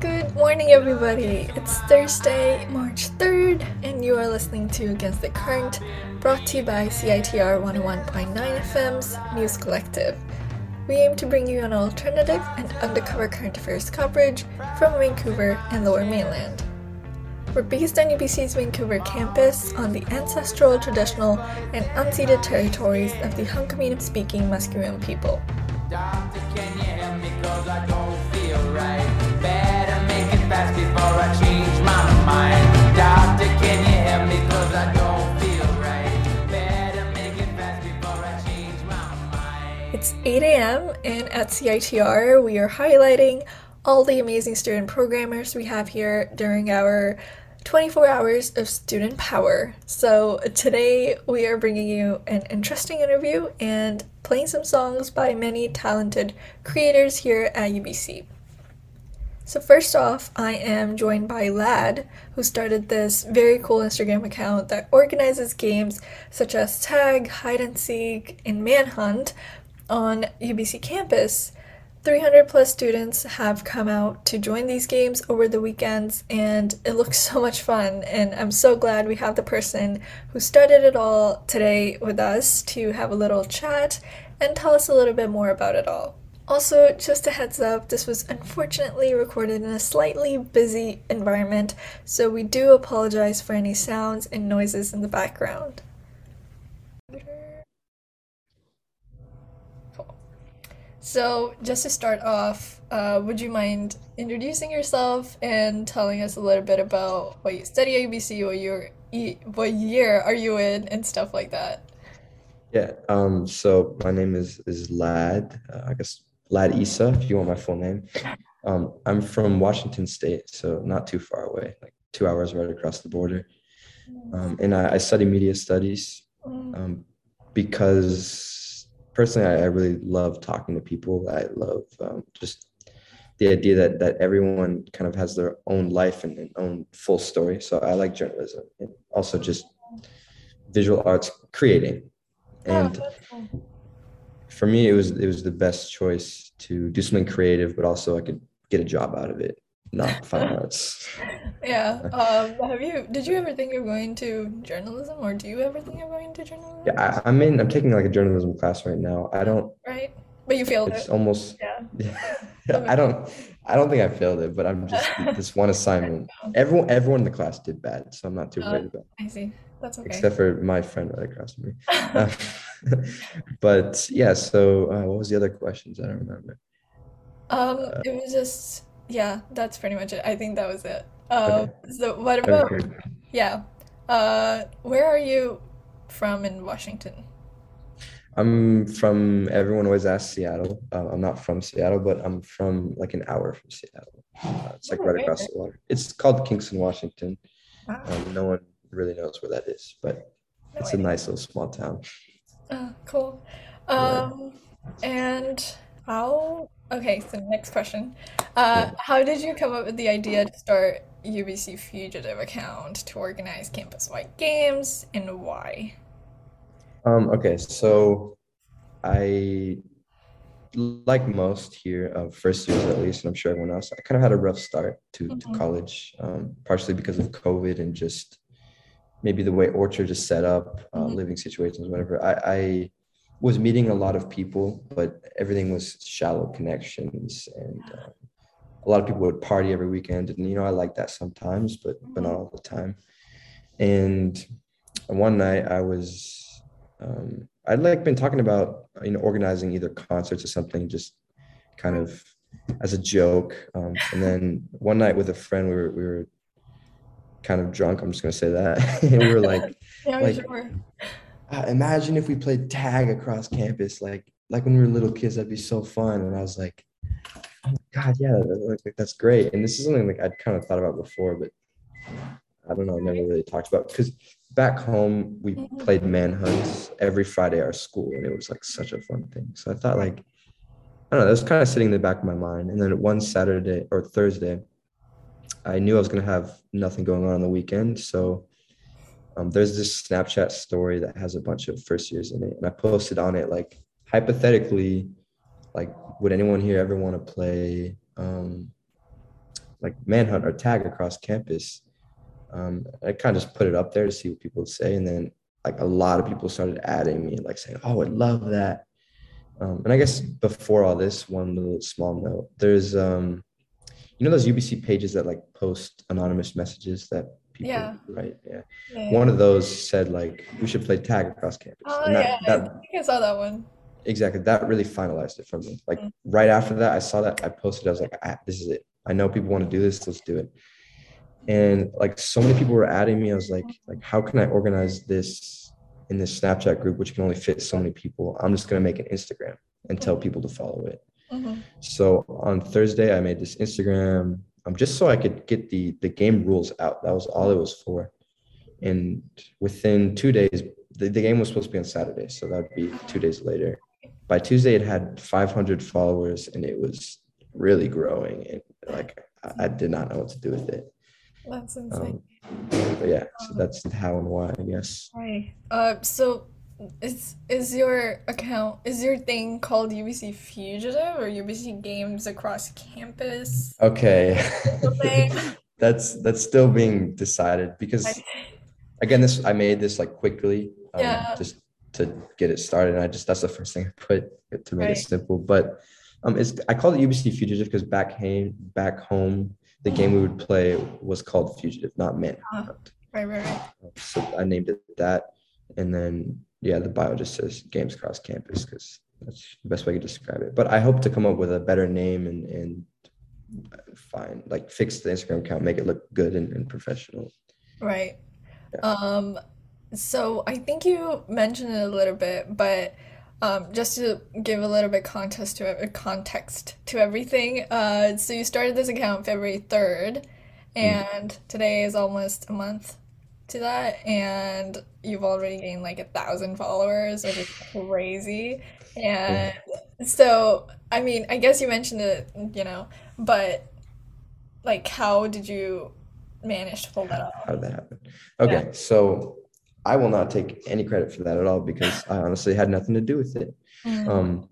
Good morning, everybody. It's Thursday, March 3rd, and you are listening to Against the Current, brought to you by CITR 101.9 FM's News Collective. We aim to bring you an alternative and undercover current affairs coverage from Vancouver and Lower Mainland. We're based on UBC's Vancouver campus on the ancestral, traditional, and unceded territories of the Hunkaminam-speaking Musqueam people. Doctor, can you help me? 'Cause I don't feel right. Better make it fast before I change my mind. Doctor, can you help me? 'Cause I don't feel right. Better make it fast before I change my mind. It's 8 a.m. and at CITR we are highlighting all the amazing student programmers we have here during our 24 hours of student power. So today we are bringing you an interesting interview and playing some songs by many talented creators here at UBC. So first off, I am joined by Lad, who started this very cool Instagram account that organizes games such as Tag, Hide and Seek, and Manhunt on UBC campus. 300 plus students have come out to join these games over the weekends, and it looks so much fun. And I'm so glad we have the person who started it all today with us to have a little chat and tell us a little bit more about it all. Also, just a heads up, this was unfortunately recorded in a slightly busy environment, so we do apologize for any sounds and noises in the background. So, just to start off, would you mind introducing yourself and telling us a little bit about what you study at UBC, what year are you in, and stuff like that? Yeah, so my name is Lad, I guess Lad Issa, if you want my full name. I'm from Washington State, so not too far away, like 2 hours right across the border. And I study media studies Mm, um, because personally, I really love talking to people. I love just the idea that everyone kind of has their own life and own full story. So I like journalism and also just visual arts creating. oh, And that's cool. for me, it was the best choice to do something creative, but also I could get a job out of it, not fine arts. Yeah. Did you ever think of going to journalism, or do you ever think of going to Yeah, journalism? I'm taking like a journalism class right now. I don't, Right? But you failed it's it. almost, Yeah. I But don't, I don't think I failed it, but I'm just this one assignment. Everyone in the class did bad, so I'm not too uh, worried about it, I see. That's okay. except for my friend right across from me. Uh, but yeah, so what was the other questions? I don't remember. Uh, It was just, yeah, that's pretty much it. I think that was it. okay, So what okay, about, great. yeah, where are you from in Washington? I'm from, everyone always asks Seattle. I'm not from Seattle, but I'm from like an hour from Seattle. It's like Oh, right across very. the water. It's called Kingston, Washington. Wow, No one really knows where that is, but no it's a idea. nice little small town. Cool. Yeah, Um, and okay, so next question. yeah. How did you come up with the idea to start UBC Fugitive account to organize campus-wide games, and why? Okay, so I, like most here, first years at least, and I'm sure everyone else, I kind of had a rough start to Mhm, college, partially because of COVID and just maybe the way Orchard is set up, mhm, living situations, whatever. I was meeting a lot of people, but everything was shallow connections, and a lot of people would party every weekend, and I like that sometimes, but not mhm. all the time. And one night I'd like been talking about organizing either concerts or something, just kind of as a joke. And then one night with a friend, we were kind of drunk. I'm just gonna say that, and we were Yeah, like sure. imagine if we played tag across campus, like when we were little kids. That'd be so fun. And I was like, oh my god, yeah, that's great. And this is something like I'd kind of thought about before, but I don't know, never Right. really talked about, because back home we Mhm. played manhunts every Friday at our school, and it was like such a fun thing. So I thought, like, I don't know, that was kind of sitting in the back of my mind. And then one Saturday or Thursday, I knew I was gonna have nothing going on the weekend, so there's this Snapchat story that has a bunch of first years in it, and I posted on it like, hypothetically, like, would anyone here ever want to play like manhunt or tag across campus. I kind of just put it up there to see what people would say, and then like a lot of people started adding me, like saying, "Oh, I love that." And I guess before all this, one little small note: there's those UBC pages that like post anonymous messages that people Yeah. write. Yeah, Yeah. one Yeah. of those said like we should play tag across campus, Oh and yeah, I that think I saw that one. exactly that really finalized it for me. Like Mm. right after that, I saw that I posted. I was like, this is it. I know people want to do this. Let's do it. And like so many people were adding me. I was like, how can I organize this in this Snapchat group, which can only fit so many people? I'm just gonna make an Instagram and tell people to follow it. Mm-hmm. So on Thursday, I made this Instagram just so I could get the game rules out. That was all it was for. And within 2 days, the game was supposed to be on Saturday, so that would be 2 days later. By Tuesday, it had 500 followers, and it was really growing. And like I did not know what to do with it. That's insane. Um, but yeah, so that's how and why, I guess. Right. So is your account is your thing called UBC Fugitive or UBC Games Across Campus? Okay, Official name? that's still being decided because Like, again, this I made this like quickly, yeah. just to get it started. And that's the first thing I put to make it Right. simple. But I called it UBC Fugitive because back home, the game we would play was called Fugitive, not Uh, Manhunt. right. Right. Right. So I named it that, and then yeah, the bio just says Games Across Campus because that's the best way to describe it. But I hope to come up with a better name and find like fix the Instagram account, make it look good and professional. Right. Yeah. Um, so I think you mentioned it a little bit, but just to give a little bit context to everything. So you started this account February 3rd, Mm. and today is almost a month to that, and you've already gained like 1,000 followers, which is crazy. And Yeah. so, I mean, I guess you mentioned it, but like, how did you manage to pull that How off? did that happen? Yeah. Okay, so I will not take any credit for that at all because I honestly had nothing to do with it. Mm, Um,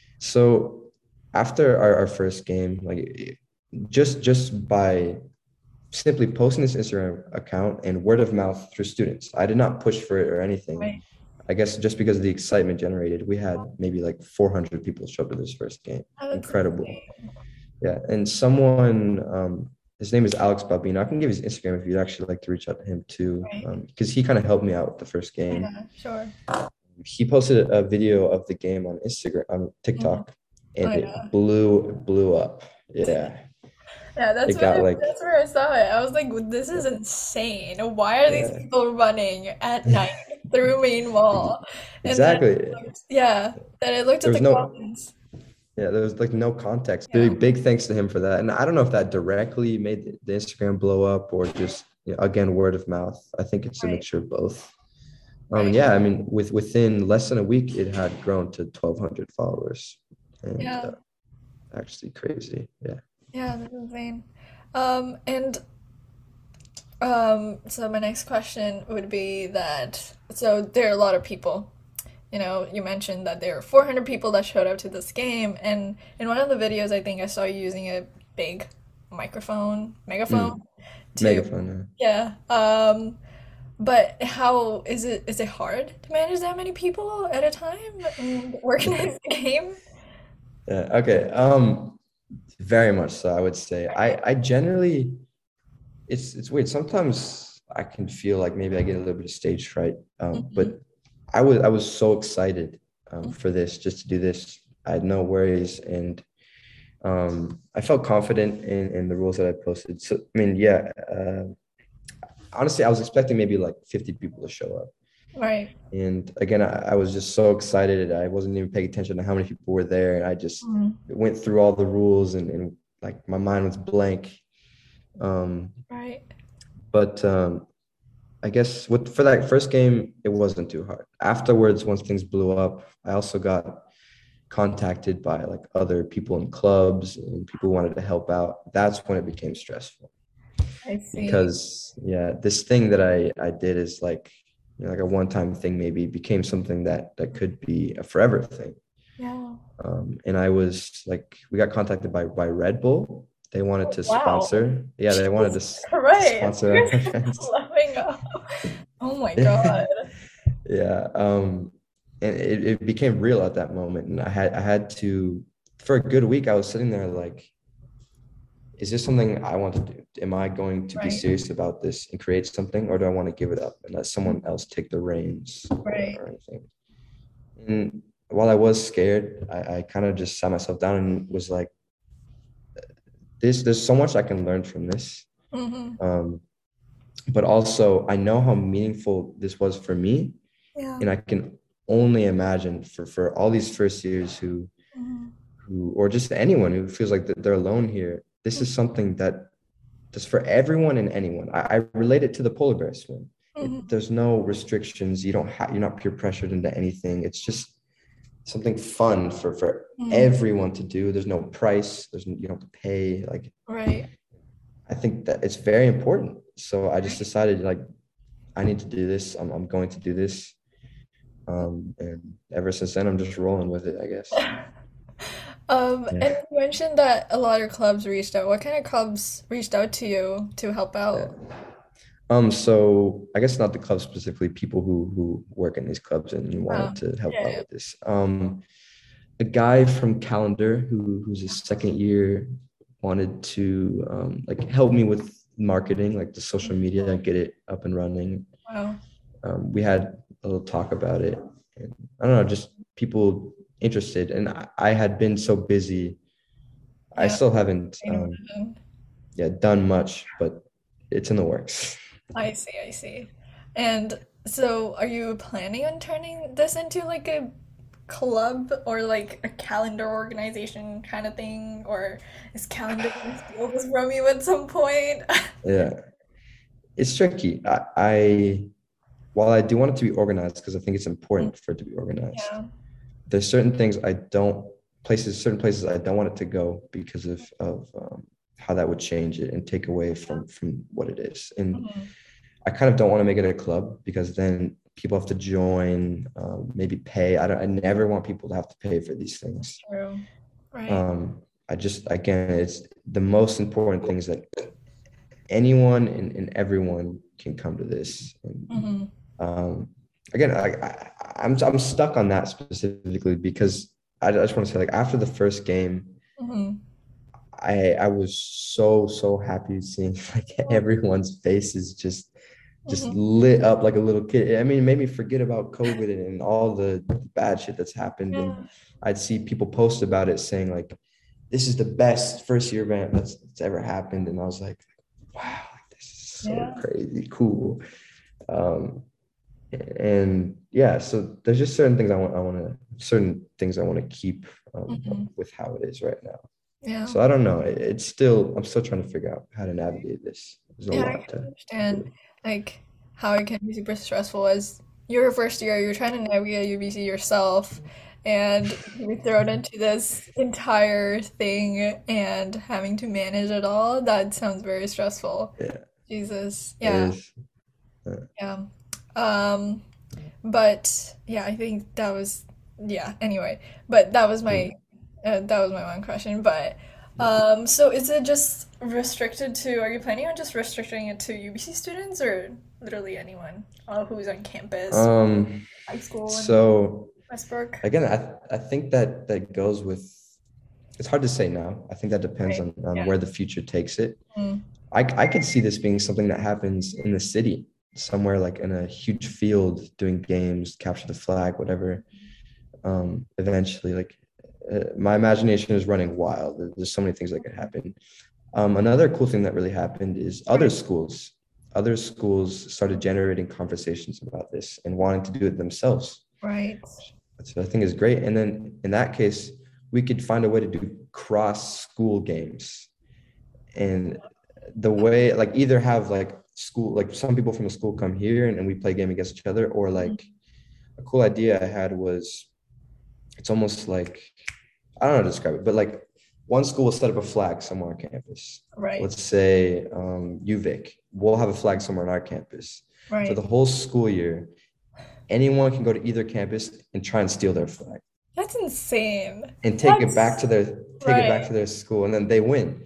so after our first game, like just by simply posting this Instagram account and word of mouth through students, I did not push for it or anything. right. I guess just because of the excitement generated, we had maybe like 400 people show up to this first game. Oh, that's Incredible. insane. Yeah, and someone, his name is Alex Balbino. I can give his Instagram if you'd actually like to reach out to him too, Right. because he kind of helped me out with the first game. Yeah, sure. He posted a video of the game on Instagram, on Mhm. TikTok, Oh and yeah. it blew up. Yeah, Yeah, it got like that's where I saw it. I was like, this is insane. Why are these yeah, people running at night through Main Mall? And then exactly. yeah, then I looked There at was the no comments. there was like no context. Yeah, Big thanks to him for that. And I don't know if that directly made the Instagram blow up or just again word of mouth. I think it's a right, mixture of both. right. Yeah, I mean, within less than a week, it had grown to 1,200 followers, and Yeah, actually crazy. Yeah. yeah, that's insane. And so my next question would be that so there are a lot of people. You mentioned that there are 400 people that showed up to this game, and in one of the videos, I think I saw you using a big megaphone Mm, to, megaphone. yeah. But how is it hard to manage that many people at a time and organize the game? Yeah. Okay. Very much so. I would say I generally it's weird. Sometimes I can feel like maybe I get a little bit of stage fright. Mhm. But I was so excited for this, just to do this. I had no worries, and I felt confident in the rules that I posted. So I mean, yeah. Honestly, I was expecting maybe like 50 people to show up. Right. And again, I was just so excited. I wasn't even paying attention to how many people were there. And I just Mhm. went through all the rules and like my mind was blank. Um, Right. but I guess for that first game, it wasn't too hard. Afterwards, once things blew up, I also got contacted by like other people in clubs and people who wanted to help out. That's when it became stressful I see. because yeah, this thing that I did is like like a one-time thing, maybe became something that could be a forever thing. Yeah. And I was like, we got contacted by Red Bull, They wanted to Wow. sponsor. Yeah, they wanted to Jesus Christ. sponsor You're our events. loving up. Oh my God. Yeah. And it became real at that moment. And I had to, for a good week, I was sitting there like, is this something I want to do? Am I going to be Right. serious about this and create something, or do I want to give it up and let someone else take the reins Right. or anything? And while I was scared, I kind of just sat myself down and was like, there's so much I can learn from this. Mm-hmm. Um, but also I know how meaningful this was for me, Yeah. and I can only imagine for all these first years Mm-hmm. who or just anyone who feels like that they're alone here. This is something that just for everyone and anyone. I relate it to the polar bear swim. Mm-hmm. There's no restrictions. You're not peer pressured into anything. It's just something fun for Mm-hmm. everyone to do. There's no price. You don't have to pay. Like Right. I think that it's very important. So I just Right. decided like I need to do this. I'm going to do this. And ever since then, I'm just rolling with it, I guess. And Yeah. you mentioned that a lot of clubs reached out. What kind of clubs reached out to you to help Yeah. out? So I guess not the club specifically, people who work in these clubs and wanted to help out Yeah. with this. A guy from Calendar who's a second year wanted to like help me with marketing, like the social media, and get it up and running. Wow. We had a little talk about it, and I don't know, just people interested. And I had been so busy, I Yeah. still haven't I know. Mhm. yeah done much, but it's in the works. I see, I see. And so are you planning on turning this into like a club or like a calendar organization kind of thing? Or is calendar gonna steal this from you at some point? Yeah, it's tricky. I while I do want it to be organized because I think it's important for it to be organized, Yeah. there's certain things I don't certain places I don't want it to go because of how that would change it and take away from what it is. And Mhm. I kind of don't want to make it a club because then people have to join, maybe pay. I never want people to have to pay for these That's things. true. Right. Um, I just again, it's the most important thing is that anyone and everyone can come to this. And Hmm. um, again, I'm stuck on that specifically because I just want to say like after the first game, Hmm. I was so happy seeing like everyone's faces just Hmm. lit up like a little kid. I mean, it made me forget about COVID and all the bad shit that's happened. And Yeah. I'd see people post about it saying like, this is the best first year event that's ever happened. And I was like, wow, like, this is so Yeah. crazy cool. Um, and yeah, so there's just certain things I want to keep Hmm. with how it is right now. Yeah. So I don't know. I'm still trying to figure out how to navigate this. There's a Yeah, I lot can to understand do. like how it can be super stressful as your first year, you're trying to navigate UBC yourself and you're thrown into this entire thing and having to manage it all. That sounds very stressful. Yeah, Jesus. it Yeah, is. yeah. Um, but yeah, I think that was yeah, anyway. But that was my one question. But so is it just restricted to, are you planning on just restricting it to UBC students or literally anyone who's on campus, Um, high school in so Westbrook? again, I think that goes with it's hard to say now. I think that depends Right. on Yeah. where the future takes it. Mm. I could see this being something that happens in the city, somewhere like in a huge field doing games, capture the flag, whatever. Eventually, like my imagination is running wild. There's so many things that could happen. Another cool thing that really happened is Right. other schools started generating conversations about this and wanting to do it themselves. Right. Which I think is great. And then in that case, we could find a way to do cross school games. And the way, like, either have like school, like some people from the school come here and we play a game against each other, or Mhm. like a cool idea I had was it's almost like I don't know how to describe it, but like one school will set up a flag somewhere on campus. Right. Let's say UVic. We'll have a flag somewhere on our campus. For Right. the whole school year, anyone can go to either campus and try and steal their flag That's insane. and That's take it back right. to their school, and then they win.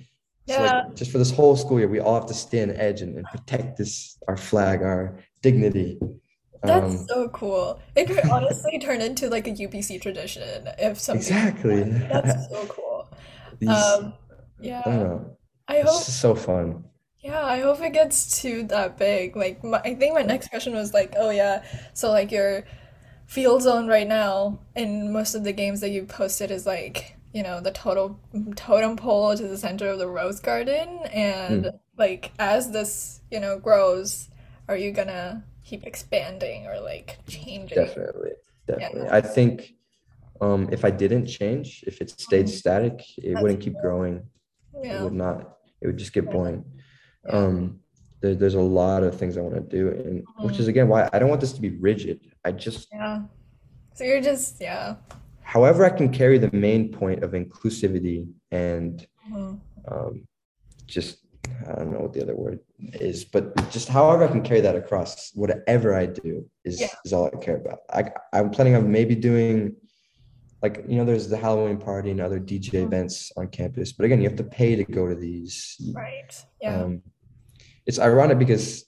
So like Yeah, just for this whole school year, we all have to stay on edge and protect this our flag, our dignity. that's Um, so cool. It could honestly turn into like a UBC tradition if something like exactly. that. That's so cool. These Um, I don't yeah. know. I It's hope just so fun. Yeah, I hope it gets to that big. Like, I think my next question was like, oh yeah, so like your field zone right now in most of the games that you posted is like, the total totem pole to the center of the rose garden, and Mm, like as this, grows, are you gonna keep expanding or like changing? definitely. Yeah, Definitely. I think if I didn't change, if it stayed mhm. static, it That's wouldn't keep growing. It yeah, would not. It would just get boring. yeah. Um, there's a lot of things I want to do, and which Mhm. is again why I don't want this to be rigid. I just, Yeah. So you're just yeah. however, I can carry the main point of inclusivity and Mhm. um, just I don't know what the other word is, but just however I can carry that across, whatever I do Yeah. is all I care about. I'm planning on maybe doing like there's the Halloween party and other DJ Mhm. events on campus, but again, you have to pay to go to these. Right. Yeah. Um, it's ironic because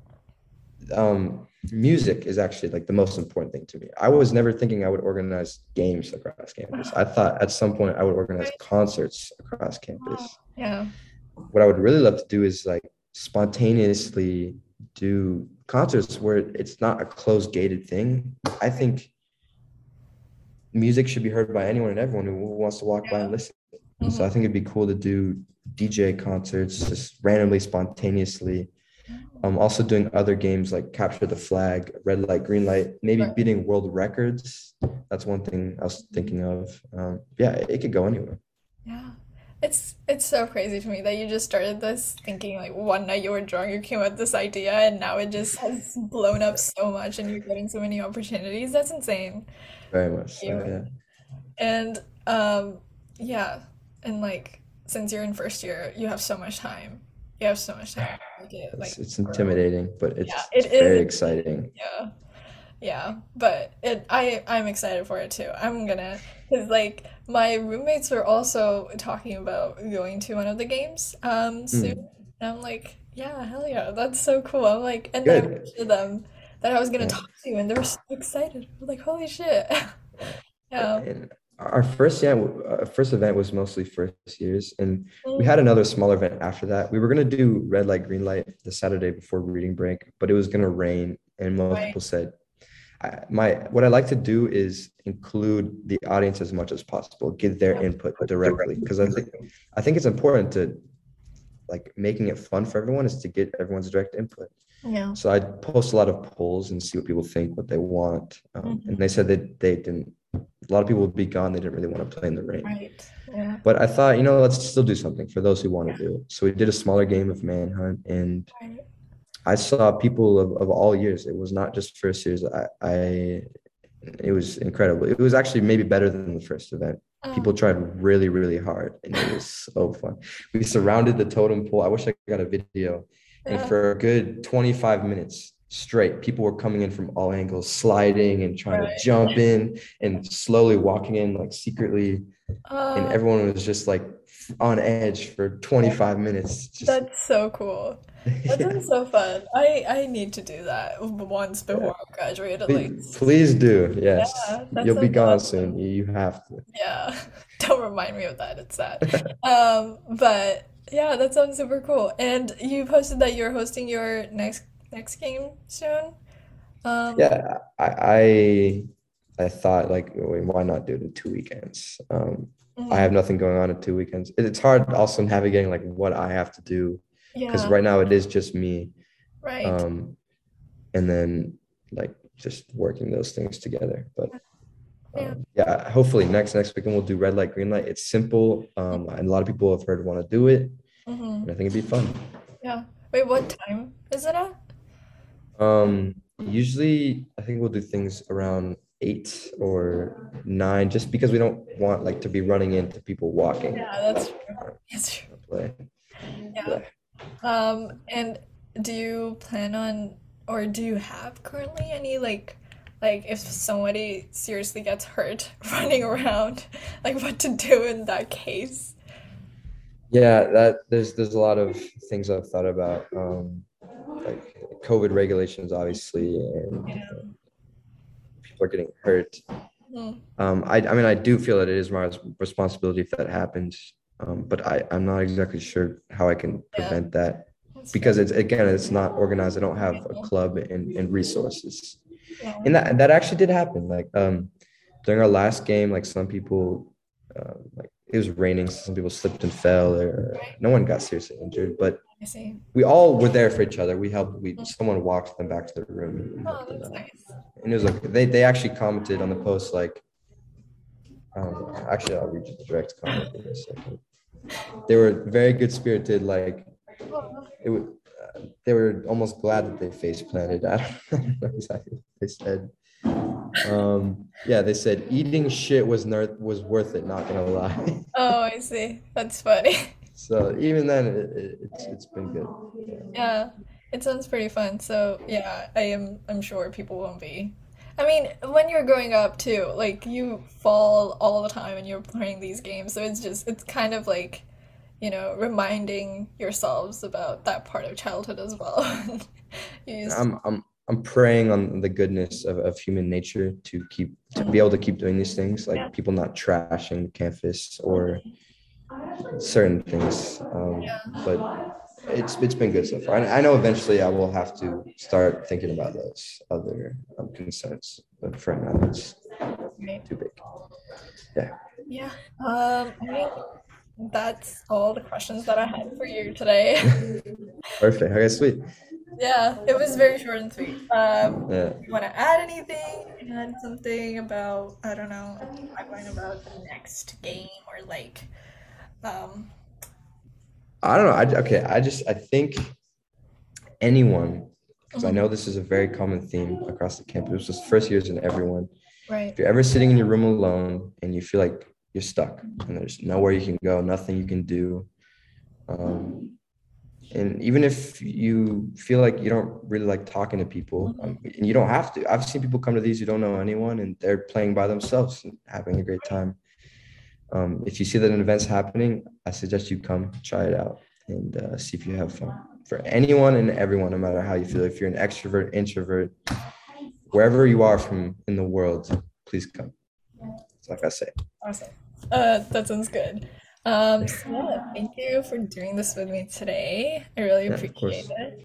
music is actually like the most important thing to me. I was never thinking I would organize games across campus. I thought at some point I would organize Right. concerts across Wow. campus. Yeah. What I would really love to do is like spontaneously do concerts where it's not a closed gated thing. I think music should be heard by anyone and everyone who wants to walk by Yeah. and listen. So I Mhm. think it'd be cool to do DJ concerts just randomly, spontaneously. Also doing other games like capture the flag, red light, green light, maybe Right. beating world records. That's one thing I was thinking of. Yeah, it could go anywhere. Yeah. It's so crazy to me that you just started this thinking like one night you were drunk, you came up with this idea, and now it just has blown up so much and you're getting so many opportunities. That's insane. Very much so. You Yeah, and yeah, and like since you're in first year, you have so much time. You have so much time to make it like it's grow. intimidating, but Yeah, it's it very is. exciting. Yeah. Yeah, but I'm excited for it too. I'm gonna, because like my roommates were also talking about going to one of the games soon. Mm, And I'm like, yeah, hell yeah, that's so cool. I'm like, and then I good. mentioned to them that I was gonna Yeah. talk to you and they were so excited. I'm like, holy shit. Yeah. And our first event was mostly first years, and we Mm, had another smaller event after that. We were gonna do red light, green light the Saturday before reading break, but it was gonna rain, and most right. people said, my what I like to do is include the audience as much as possible, give their input directly, because I think it's important to like making it fun for everyone is to get everyone's direct input. Yeah. So I post a lot of polls and see what people think, what they want. And Mhm. they said that they didn't, a lot of people would be gone. They didn't really want to play in the rain. Right. Yeah. But I thought, let's still do something for those who want to do it. So we did a smaller game of Manhunt, and Right. I saw people of all years. It was not just first years. It was incredible. It was actually maybe better than the first event. People Oh, tried really, really hard, and it was so fun. We surrounded the totem pole. I wish I got a video. And yeah. for a good 25 minutes straight, people were coming in from all angles, sliding and trying to Right. jump in and slowly walking in like secretly. And Uh, everyone was just like on edge for 25 minutes. Just That's so cool. That yeah, sounds so fun. I need to do that once yeah. before I graduate at Please, least. please do. Yes. Yeah, that You'll be sounds gone awesome. soon. You have to. Yeah. Don't remind me of that. It's sad. But yeah, that sounds super cool. And you posted that you're hosting your next game soon. Um, Yeah, I thought like why not do it in 2 weekends? I mhm. have nothing going on in 2 weekends. It's hard also navigating like what I have to do because Yeah, right now it is just me. right. Um, and then like just working those things together. But Yeah. yeah, hopefully next weekend we'll do red light, green light. It's simple, and a lot of people have heard want to do it, Mm-hmm. and I think it'd be fun. Yeah. Wait, what time is it at? Usually I think we'll do things around 8 or 9, just because we don't want like to be running into people walking Yeah, that's true. That's true. to play. Yeah. Yeah. And do you plan on, or do you have currently any like if somebody seriously gets hurt running around, like what to do in that case? Yeah, that there's a lot of things I've thought about, like COVID regulations, obviously, and people are getting hurt. Mm, I mean, I do feel that it is my responsibility if that happens, but I'm not exactly sure how I can yeah, prevent that that's fair. because it's not organized. I don't have a club and resources, Yeah. and that actually did happen. Like during our last game, like some people, like it was raining, so some people slipped and fell. Or no one got seriously injured, but I see. we all were there for each other. We helped. We someone walked them back to their room and Oh, helped them that's out, nice. and it was like they actually commented on the post like. Actually, I'll read you the direct comment in a second. They were very good spirited. Like Oh, it would, they were almost glad that they face planted. I don't know exactly what they said. Yeah, they said eating shit was worth it. Not gonna lie. oh, I see. That's funny. So even then, it's been good. Yeah, it sounds pretty fun. So yeah, I'm sure people won't be. I mean, when you're growing up too, like you fall all the time and you're playing these games, so it's kind of like, reminding yourselves about that part of childhood as well. You used I'm preying on the goodness of human nature to be able to keep doing these things, Yeah. like people not trashing the campus or certain things. But it's been good so far. I know eventually I will have to start thinking about those other concerns, but for now it's Right. too big. Yeah, Yeah. I think that's all the questions that I had for you today. perfect. Okay, sweet. Yeah, it was very short and sweet. Yeah, You want to add anything? Add something about, I don't know, talking about the next game or like, um, I don't know. Okay. I think anyone, because I mhm, know this is a very common theme across the campus, just first years and everyone. If right. you're ever sitting in your room alone and you feel like you're stuck and there's nowhere you can go, nothing you can do, um, and even if you feel like you don't really like talking to people, Mhm. and you don't have to. I've seen people come to these who don't know anyone and they're playing by themselves and having a great time. If you see that an event's happening, I suggest you come try it out and see if you have fun. For anyone and everyone, no matter how you feel, if you're an extrovert, introvert, wherever you are from in the world, please come. It's like I say. Awesome. That sounds good. So yeah, thank you for doing this with me today. I really Yeah, of appreciate course. it.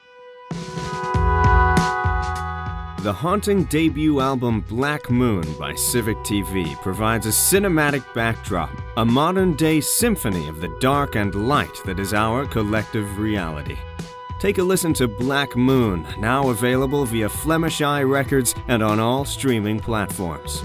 The haunting debut album Black Moon by Civic TV provides a cinematic backdrop, a modern-day symphony of the dark and light that is our collective reality. Take a listen to Black Moon, now available via Flemish Eye Records and on all streaming platforms.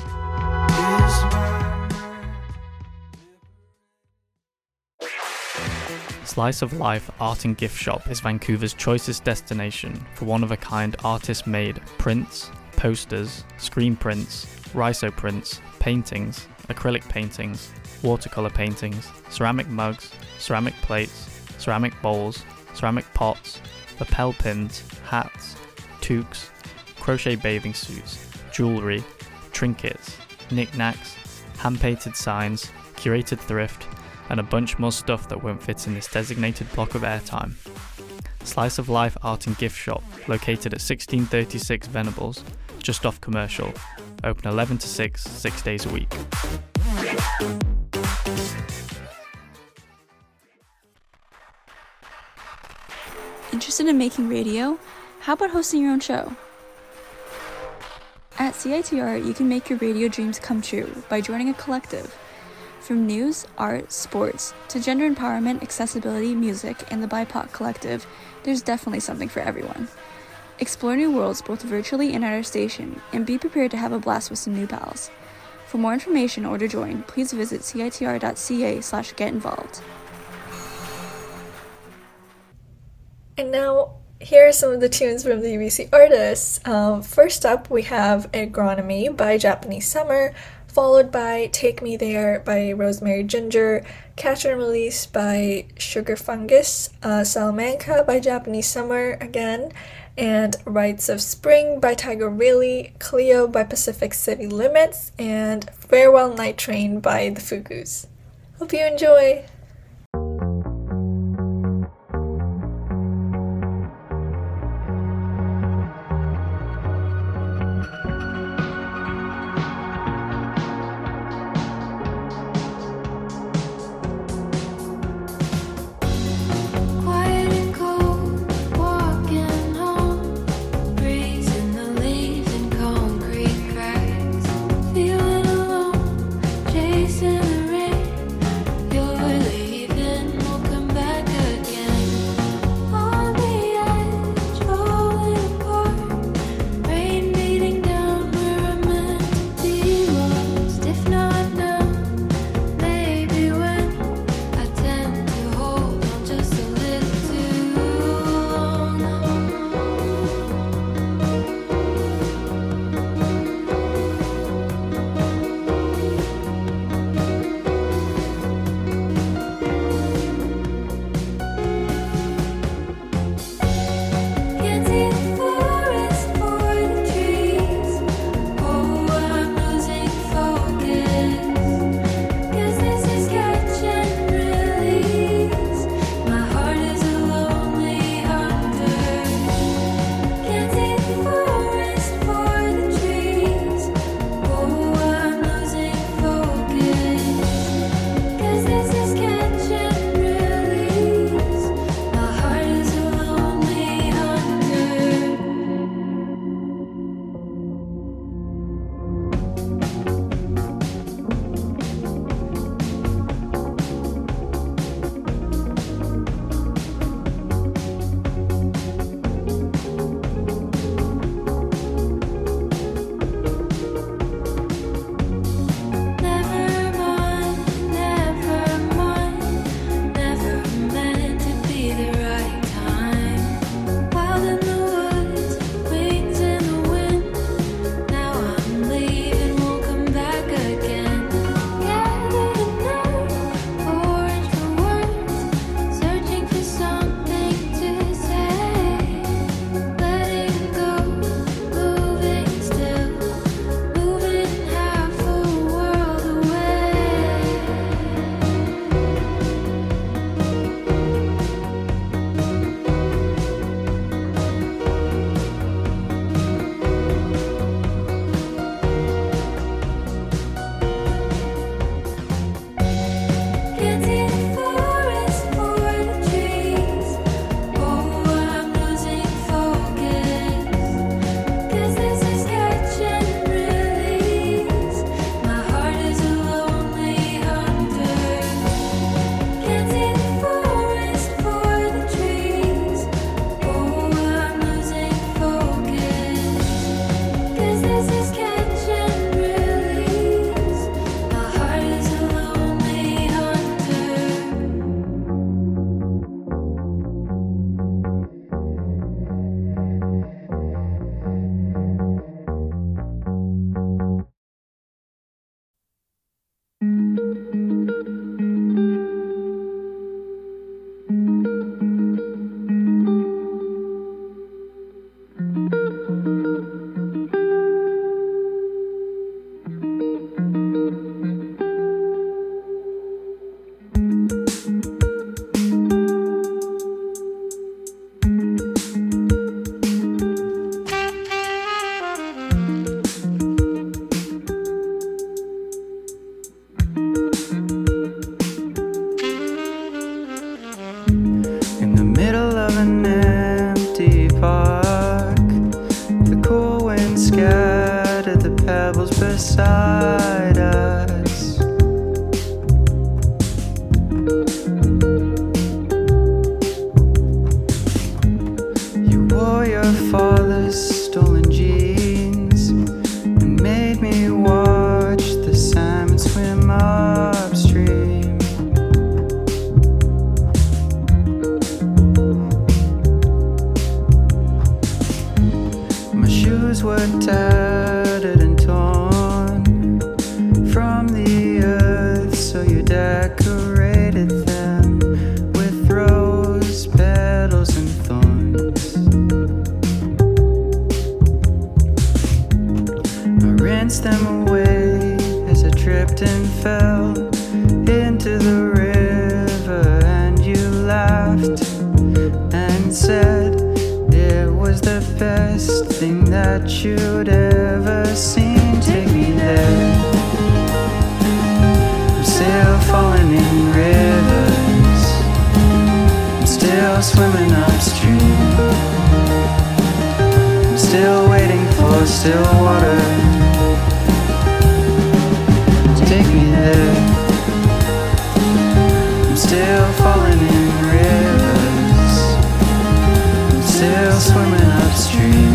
Slice of Life Art and Gift Shop is Vancouver's choicest destination for one-of-a-kind artist-made prints, posters, screen prints, rhizo prints, paintings, acrylic paintings, watercolor paintings, ceramic mugs, ceramic plates, ceramic bowls, ceramic pots, lapel pins, hats, toques, crochet bathing suits, jewellery, trinkets, knickknacks, hand-painted signs, curated thrift, and a bunch more stuff that won't fit in this designated block of airtime. Slice of Life Art and Gift Shop, located at 1636 Venables, just off Commercial, open 11 to 6 days a week. Interested in making radio? How about hosting your own show? At CITR, you can make your radio dreams come true by joining a collective. From news, art, sports, to gender empowerment, accessibility, music, and the BIPOC collective, there's definitely something for everyone. Explore new worlds both virtually and at our station, and be prepared to have a blast with some new pals. For more information or to join, please visit citr.ca/getinvolved. And now, here are some of the tunes from the UBC artists. First up, we have Agronomy by Japanese Summer, followed by Take Me There by Rosemary Ginger, Catch and Release by Sugar Fungus, Salamanca by Japanese Summer again, and Rites of Spring by Tiger Really, Cleo by Pacific City Limits, and Farewell Night Train by the Fugus. Hope you enjoy! walls were tattered and torn from the earth, so you decorated them with rose petals and thorns. I rinsed them away as I tripped and fell into the river, and you laughed and said it was the best thing that you'd ever seen. Take me there. I'm still falling in rivers, I'm still swimming upstream, I'm still waiting for still water. Take me there. I'm still falling in rivers, I'm still swimming upstream,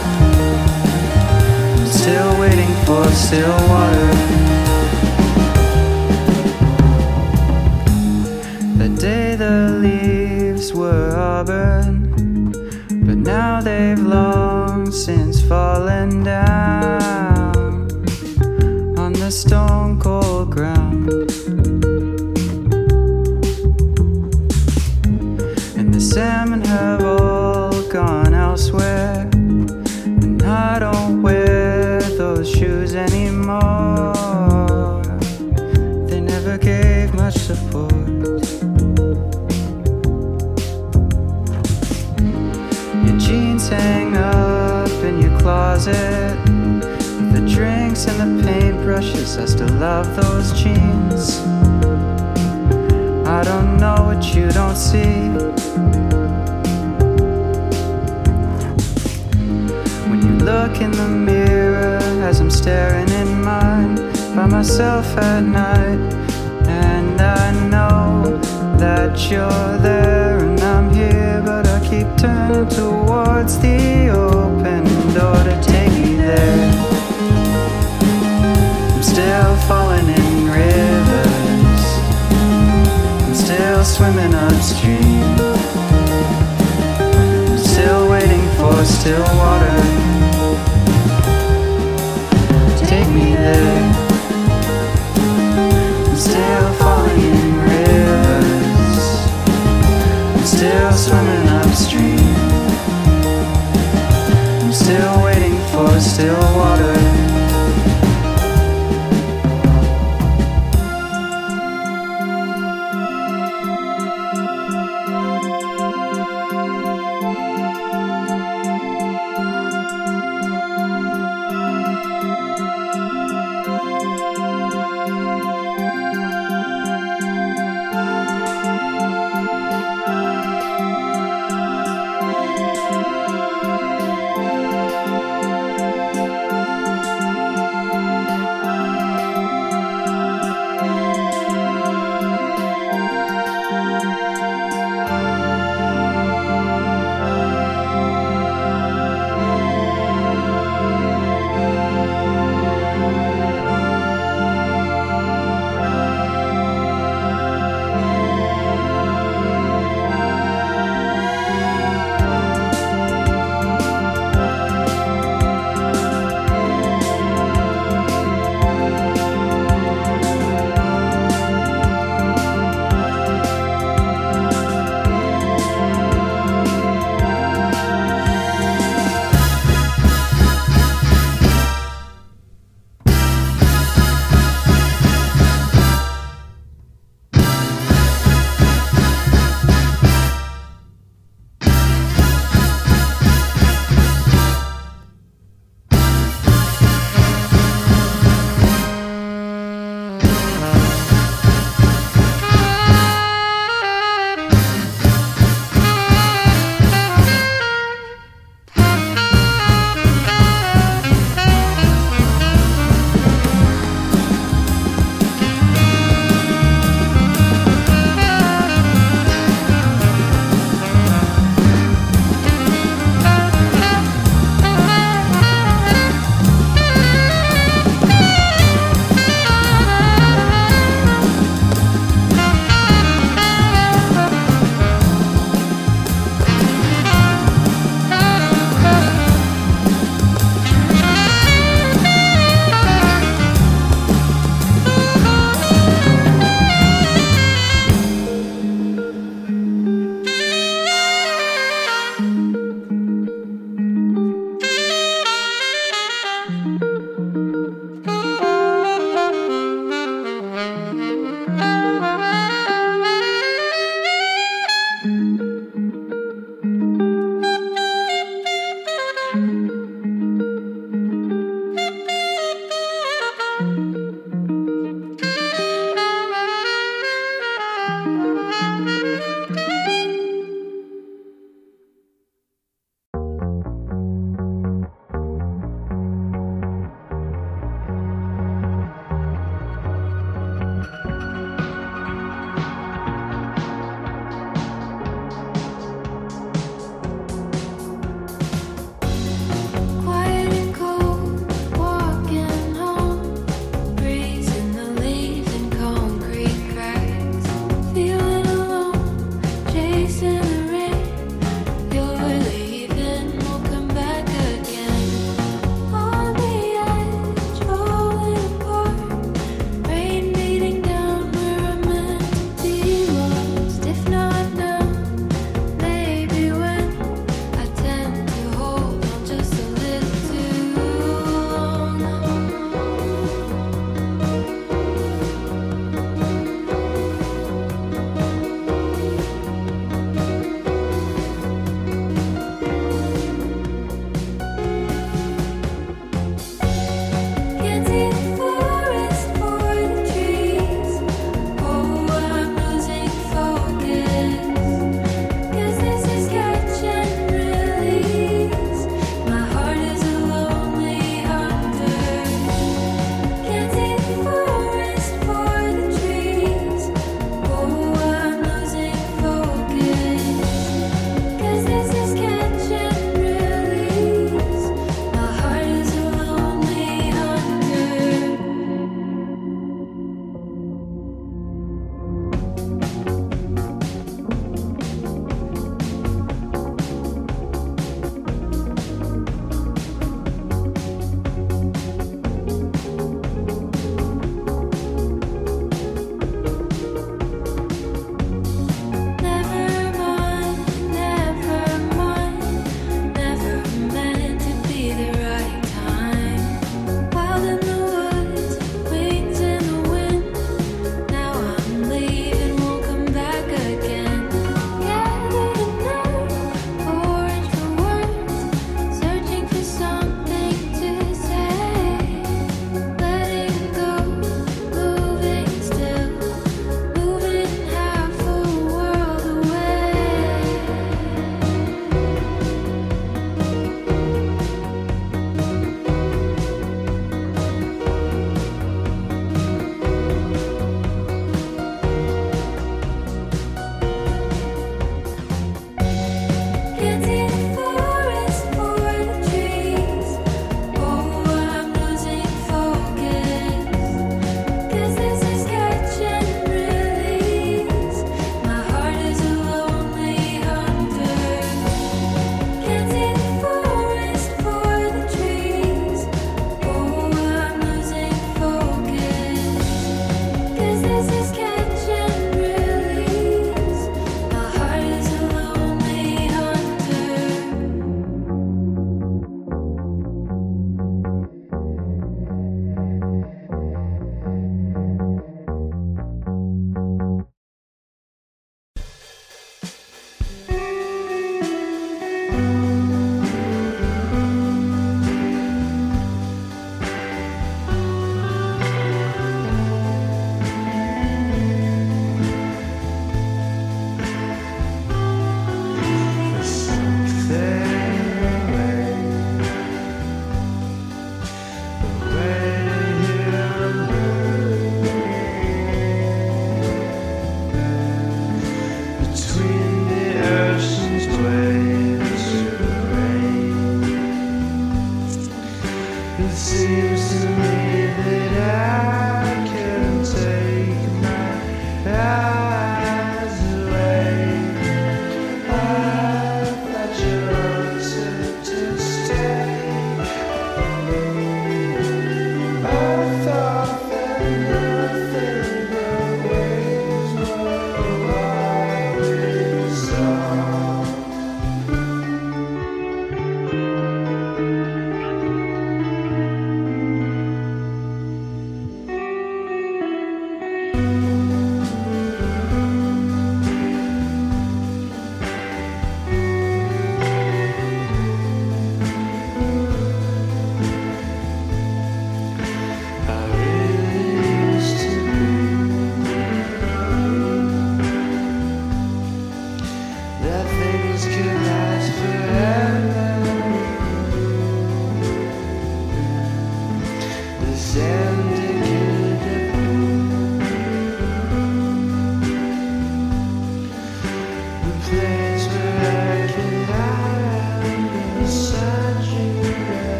I'm still waiting for still water. The day the leaves were auburn, but now they've long since fallen down on the stone cold ground. And the salmon have all gone elsewhere, and I don't wear those shoes anymore. They never gave much support. Your jeans hang up in your closet, the drinks and the paintbrushes, I still love those jeans. I don't know what you don't see. When you look in the mirror as I'm staring in mine by myself at night, and I know that you're there and I'm here, but I keep turning towards the open door to take me there. I'm still falling in rivers, I'm still swimming upstream, I'm still waiting for still water. Take me there. I'm still falling in rivers, I'm still swimming upstream, I'm still waiting for still water.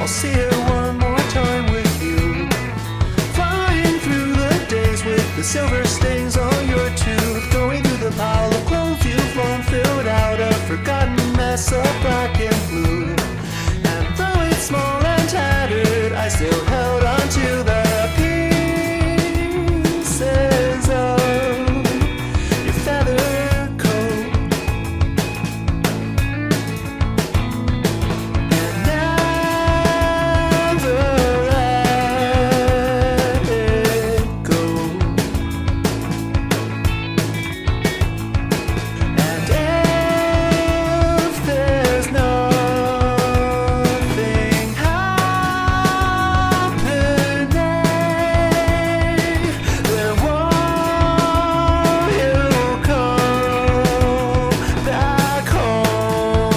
see her one more time with you. Flying through the days with the silver stains on your tooth. Going through the pile of clothes you've long filled out, a forgotten mess of black and blue. And though it's small and tattered, I still held on to the pieces of your feather coat. And never let it go. And if there's nothing happening, then won't you come back home?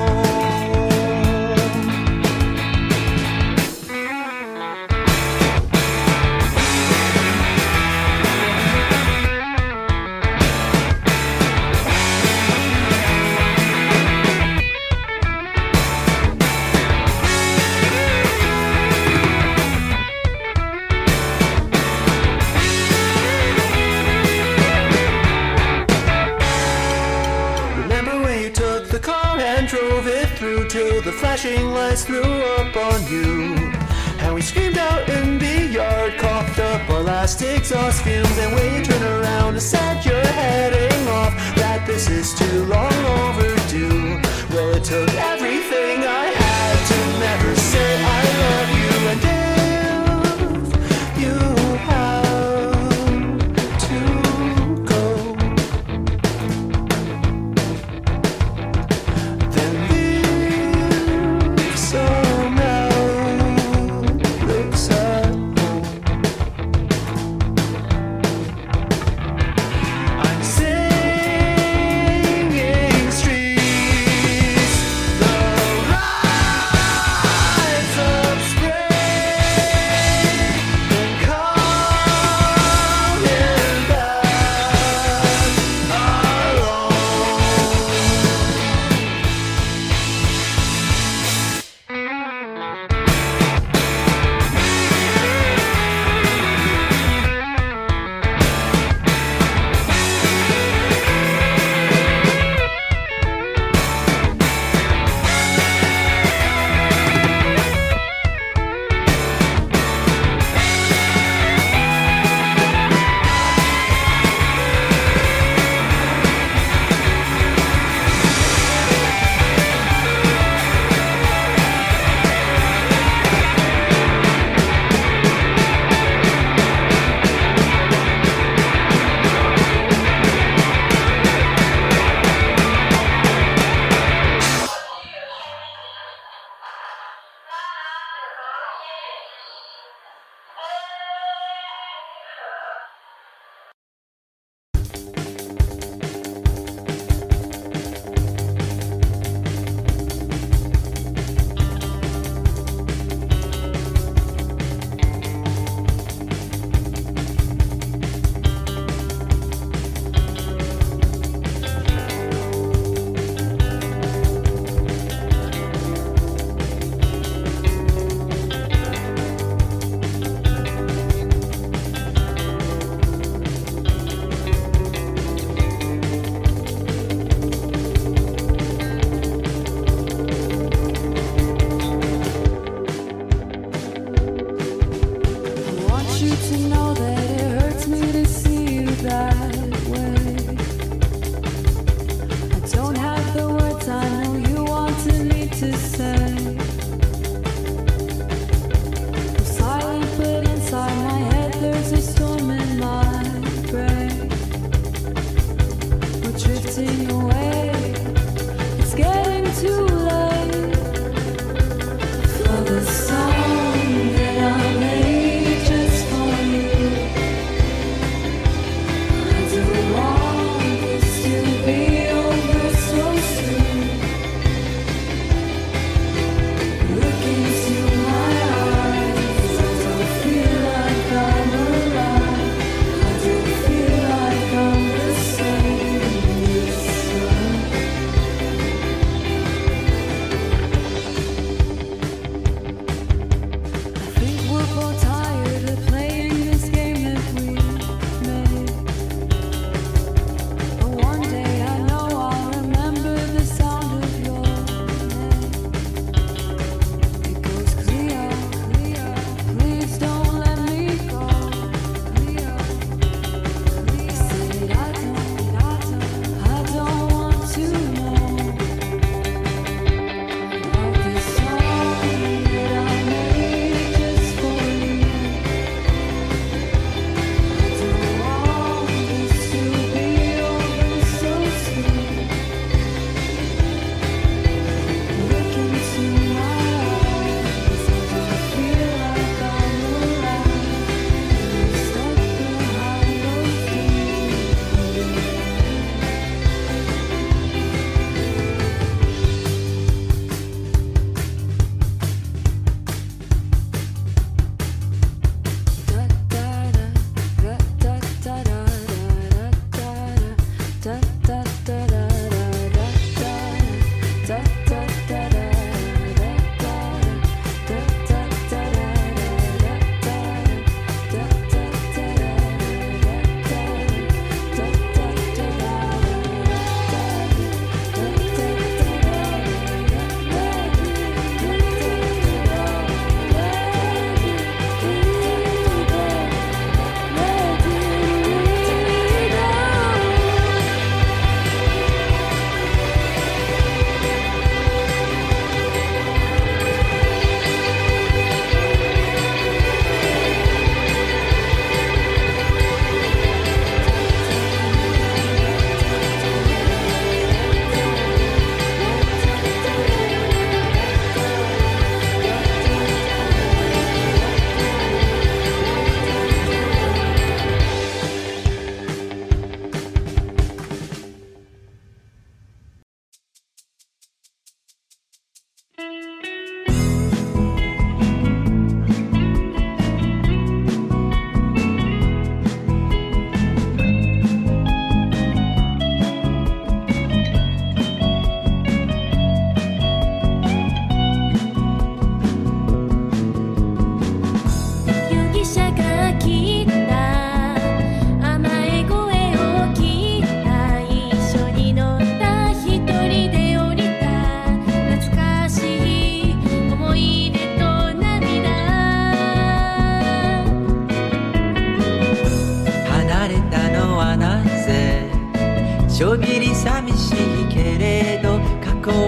Remember when you took the car and drove it through till the flashing lights threw up on you? And we screamed out in the yard, coughed up our last exhaust fumes. And when you turned around and said you're heading off, that this is too long overdue. Well, it took everything I had to never say I love you. And if you have to go, then leave some Alex at home. I'm singing streets, the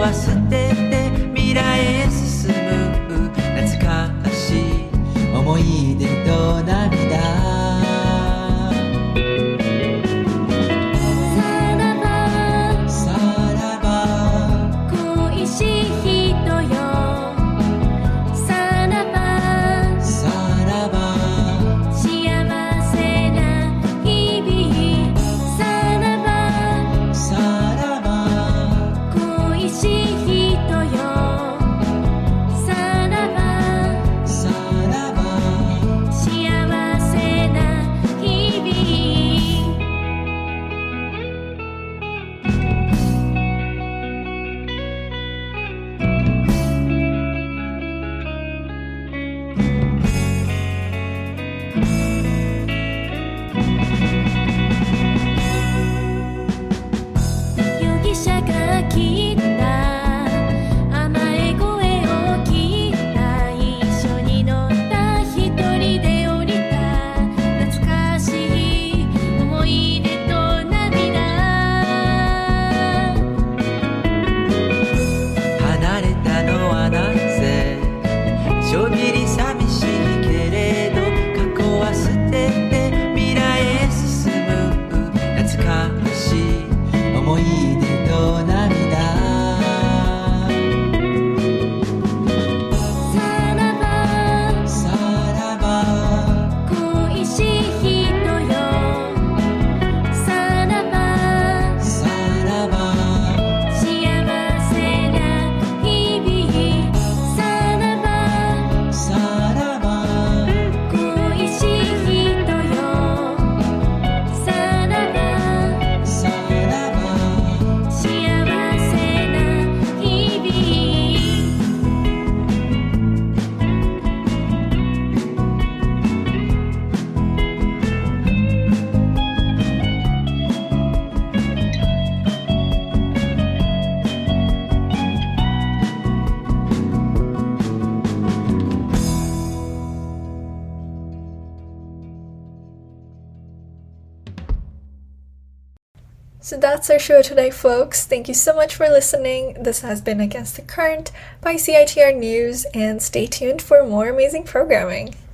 は捨てて未来へ進む懐かしい思い出と涙 So that's our show today, folks. Thank you so much for listening. This has been Against the Current by CITR News, and stay tuned for more amazing programming.